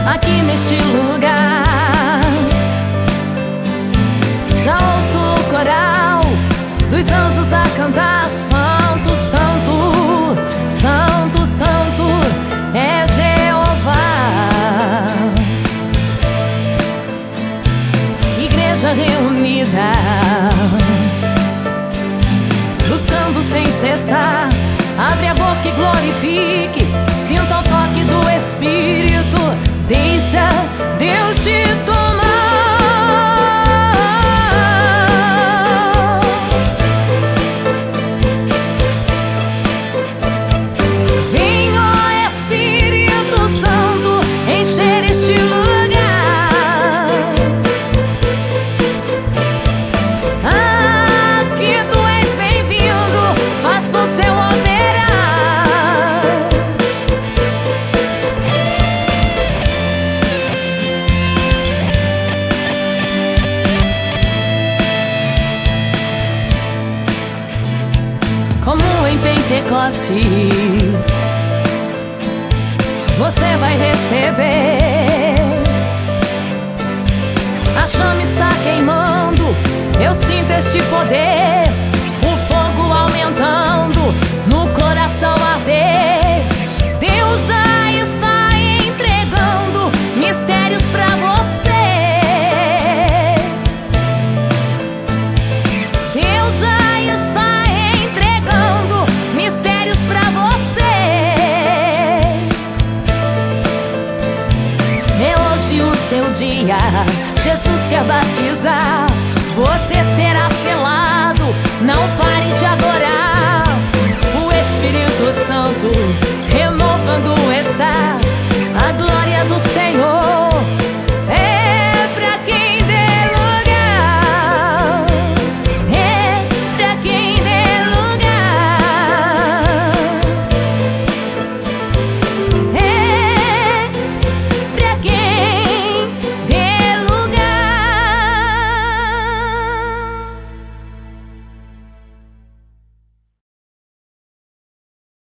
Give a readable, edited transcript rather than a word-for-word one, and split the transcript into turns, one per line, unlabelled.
aqui neste lugar. Já ouço o coral dos anjos a cantar: Santo, Santo, Santo, Santo é Jeová. Igreja reunida, buscando sem cessar. Abre a boca e glorifique, sinta o toque do Espírito. Deixa Deus te tomar. Vem, ó Espírito Santo, encher este lugar. Aqui tu és bem-vindo, faça o seu operar. Como em Pentecostes, você vai receber. A chama está queimando, eu sinto este poder.